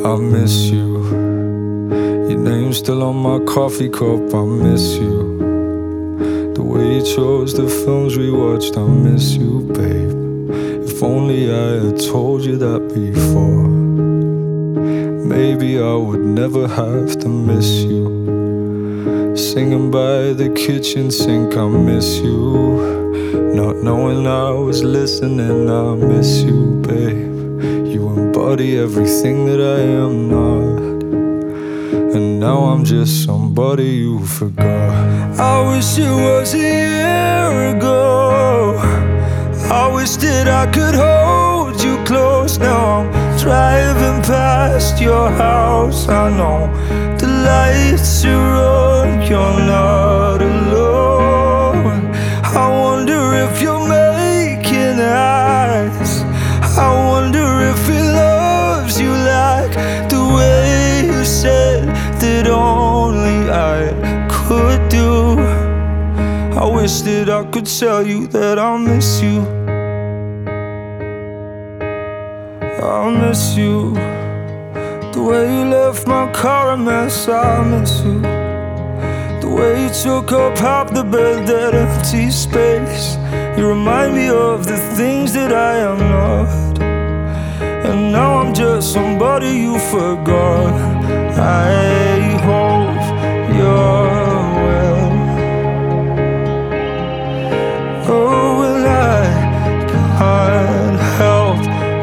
I miss you. Your name's still on my coffee cup, I miss you. The way you chose the films we watched, I miss you, babe. If only I had told you that before, maybe I would never have to miss you. Singing by the kitchen sink, I miss you. Not knowing I was listening, I miss you, babe. You embody everything that I am not, and now I'm just somebody you forgot. I wish it was a year ago. I wish that I could hold you close. Now I'm driving past your house. I know the lights are on, you're not alone. I wonder if you're making eyes. I wonder if he loves you like the way you said that only I could do. I wish that I could tell you that I miss you. I miss you. The way you left my car a mess, I miss you. The way you took up half the bed, that empty space. You remind me of the things that I am not, and now I'm just somebody you forgot. I hope you're well. Oh, and I can't help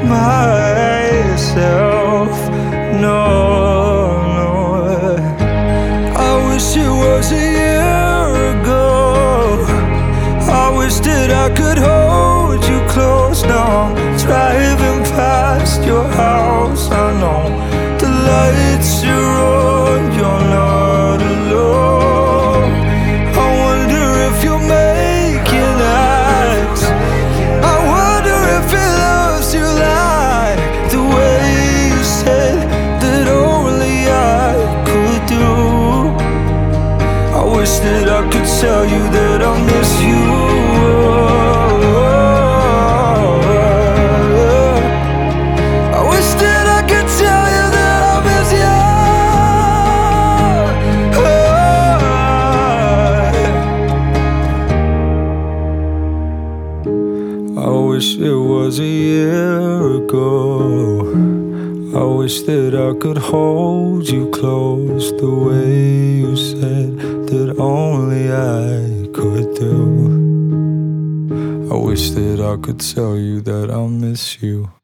myself. No, no. I wish it was a year ago. I wish that I could hold you close. Now I'm driving past your house. I know the lights are on, you're not alone. I wonder if you're making eyes. I wonder if he loves you like the way you said that only I could do. I wish that I could tell you that I miss you. I wish that I could tell you that I miss you. I wish it was a year ago. I wish that I could hold you close the way you said that only I could do. I wish that I could tell you that I miss you.